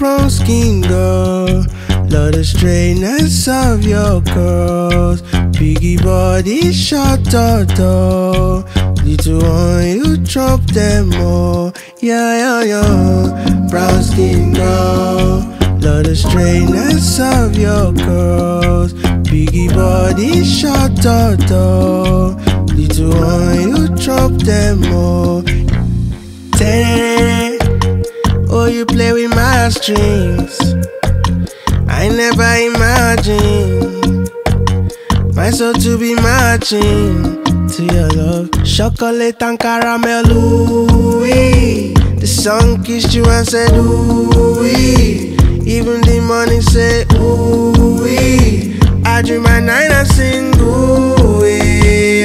brown skin girl, love the straightness of your curls. Biggie body, short turtle. Little one, you drop them all. Yeah. Brown skin girl, love the straightness of your curls. Biggie body, short turtle. Little one, you drop them all. Oh, you play with my strings. I never imagined my soul to be matching to your love. Chocolate and caramel, ooh-wee. The sun kissed you and said, ooh-wee. Even the morning said, ooh-wee. I dream at night and sing, ooh-wee.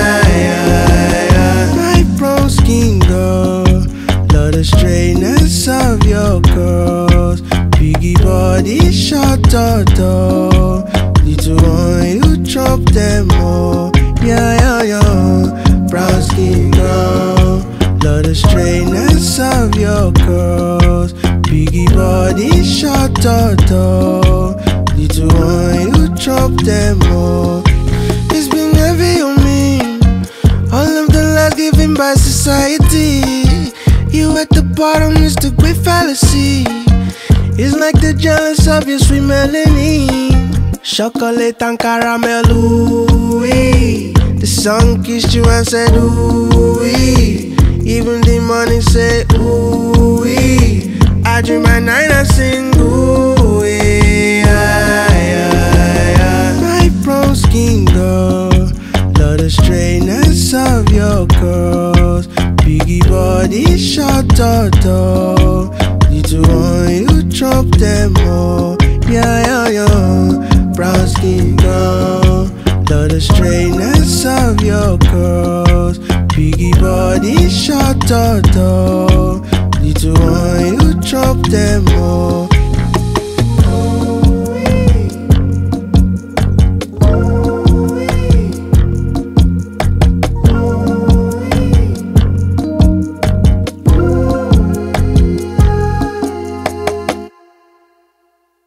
My brown skin girl, love the straightness of your curls. Biggie body, short turtle. Little one, you drop them all. Yeah. Brown skin girl, love the straightness of your curls. Biggie body, short turtle. Little one, you drop them all. It's been heavy on me, all of the love given by society. You at the bottom is the great fallacy. It's like the jealous of your sweet melanin. Chocolate and caramel, ooh-wee. The sun kissed you and said, ooh-wee. Even the morning said, ooh-wee. I dream at night and sing, ooh-wee. My brown skin girl, love the straightness of your curls. Biggie body, short turtle. Little one, you drop them all. Yeah. Brown skin girl, love the straightness of your curls. Biggie body, short turtle. Little one, you drop them all.